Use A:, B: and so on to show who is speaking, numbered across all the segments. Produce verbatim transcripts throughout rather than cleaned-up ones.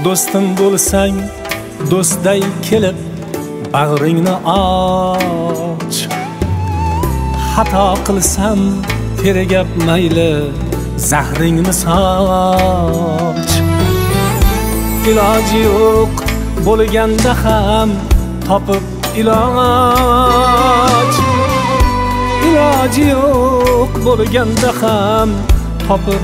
A: do'stim bo'lsang do'stday kelib bag'ringni och. Xato qilsam tergab mayli zahringni soch. Iloji yo'q bo'lganda ham topib iloj. Iloji yo'q bo'lganda ham topib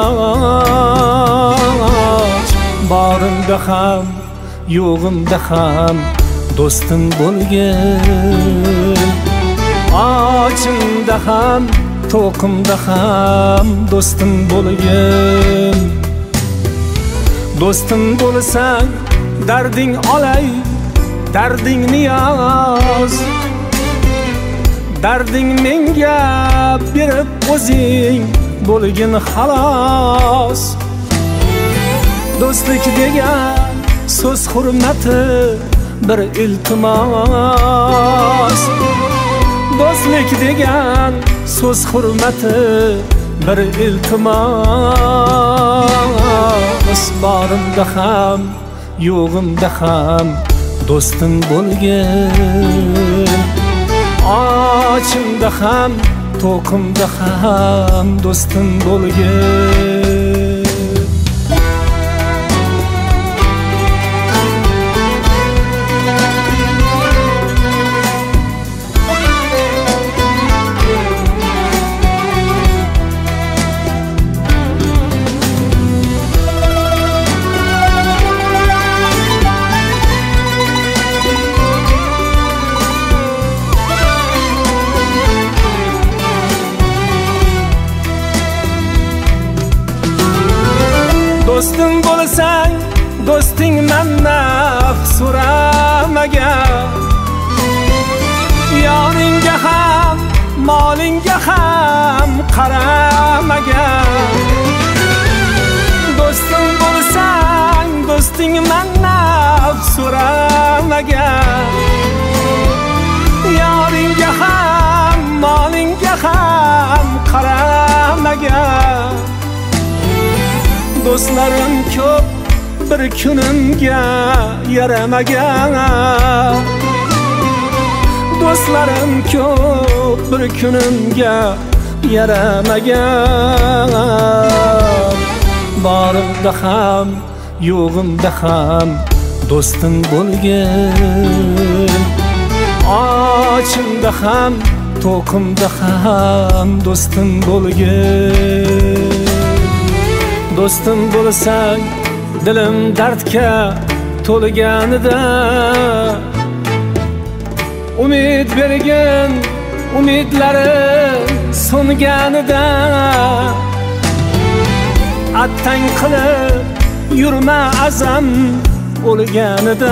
A: iloj. Borimda ham yo'g'imda ham do'stim bo'lgin. Ochimda ham to'qimda ham do'stim bo'lgin. Do'stim bo'lsang darding olay, darding niyoz. Darding menga berib o'zing bo'lgin xolos. Do'stlik degan so'z hurmati bir iltimos. Do'stlik degan so'z hurmati bir iltimos. Borimda ham yo'g'imda ham do'stim bo'lgin. Ochimda ham to'qimda ham do'stim bo'lgin. Do'stim bo'lsang do'sting mendan so'ramagan. Yoningga ham molingga ham qaramagan. Do'stim bo'lsang do'sting mendan so'ramagan. Yoningga ham molingga ham qaramagan. Do'stlarim ko'p bir kunimga yaramagan. Do'stlarim ko'p bir kunimga yaramagan. Borimda ham yo'g'imda ham do'stim bo'lgin. Ochimda ham to'qimda ham do'stim bo'lgin. Do'stim bo'lsang dilim dardga to'lganida umid bergin, umidlarim so'nganida attang qilib yurma azam o'lganida.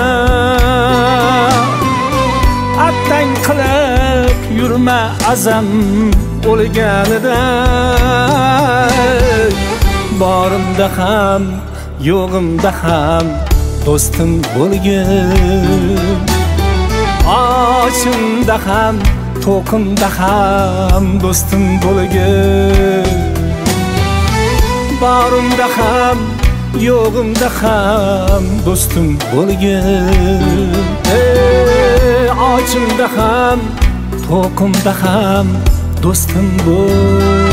A: Attang qilib yurma azam o'lganida. Borimda ham yo'g'imda ham do'stim bo'lgin. Ochimda ham to'qimda ham do'stim bo'lgin. Borimda ham yo'g'imda ham do'stim bo'lgin. Ochimda ham to'qimda ham do'stim bo'lgin.